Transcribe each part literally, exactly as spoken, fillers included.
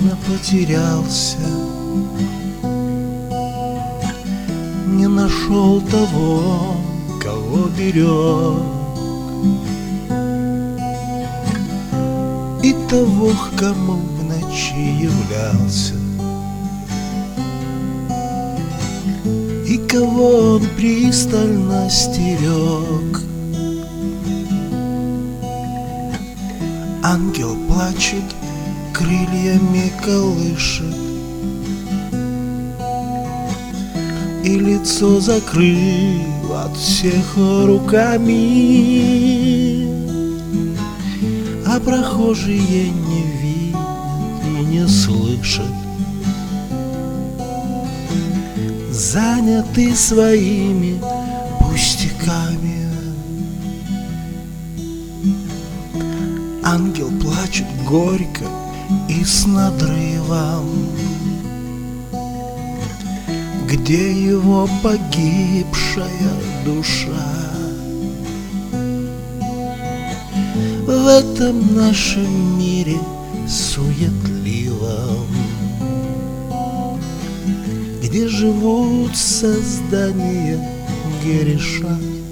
точно потерялся, не нашел того, кого берег, и того, к кому в ночи являлся, и кого он пристально стерег. Ангел плачет, крыльями колышет, и лицо закрыл от всех руками, а прохожие не видят и не слышат, заняты своими пустяками. Ангел плачет горько и с надрывом, где его погибшая душа. В этом нашем мире суетливом, где живут создания греша.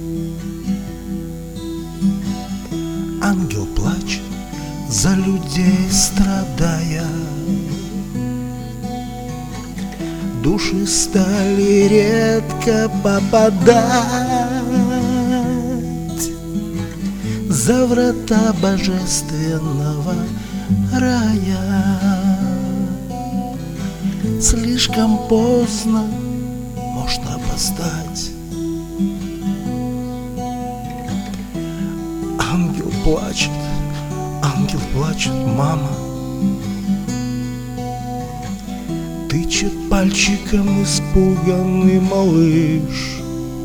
Ангел плачет, за людей страдая, души стали редко попадать за врата божественного рая. Слишком поздно можно опоздать. Ангел плачет, ангел плачет, мама, тычет пальчиком испуганный малыш.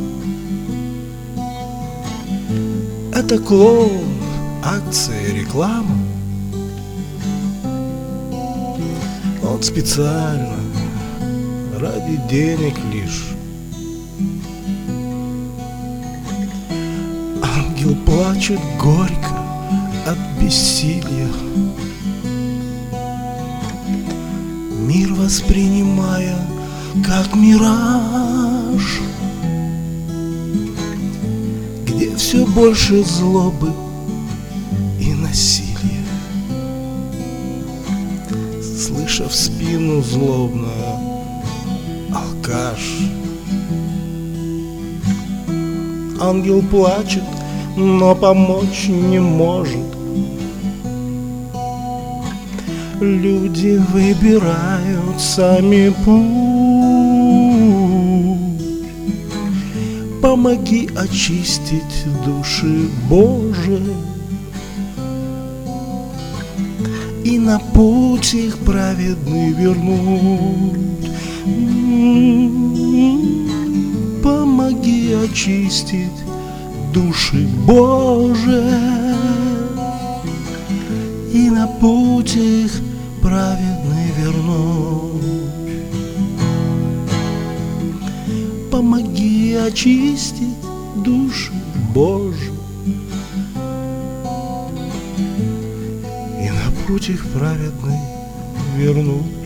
Это клоун, акция, реклама. Он специально, ради денег лишь. Ангел плачет горько от бессилия, мир воспринимая как мираж, где все больше злобы и насилия. Слыша в спину злобно: алкаш. Ангел плачет, но помочь не может. Люди выбирают сами путь. Помоги очистить души Божии и на путь их праведный вернуть. Помоги очистить души Божии и на путь их праведный вернуть. Помоги очистить души Божии и на путь их праведный вернуть.